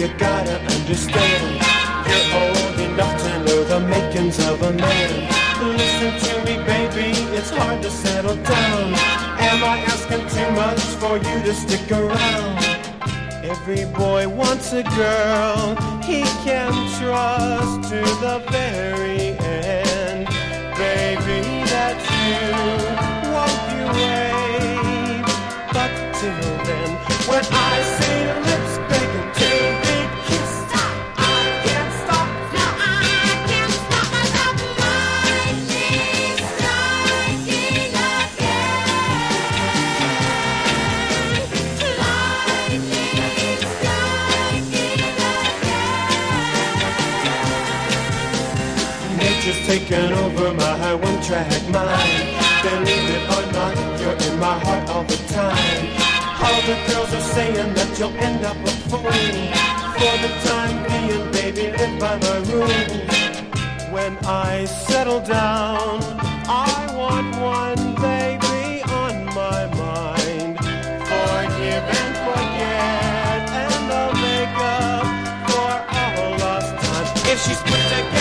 you gotta understand, you're old enough to know the makings of a man. Listen to me, baby, it's hard to settle down. Am I asking too much for you to stick around? Every boy wants a girl he can trust to the very end. Baby, that's you, won't you wait? But till then, when I say lips begging to be kissed, I can't stop. No, I can't stop myself. Lightning striking again. Lightning striking again. Nature's taken over my one-track mind. Believe it or not, you're in my heart all the time. All the girls are saying that you'll end up a fool. For the time being, baby, live by my rules. When I settle down, I want one baby on my mind. Forgive and forget, and I'll make up for all lost time. If she's protected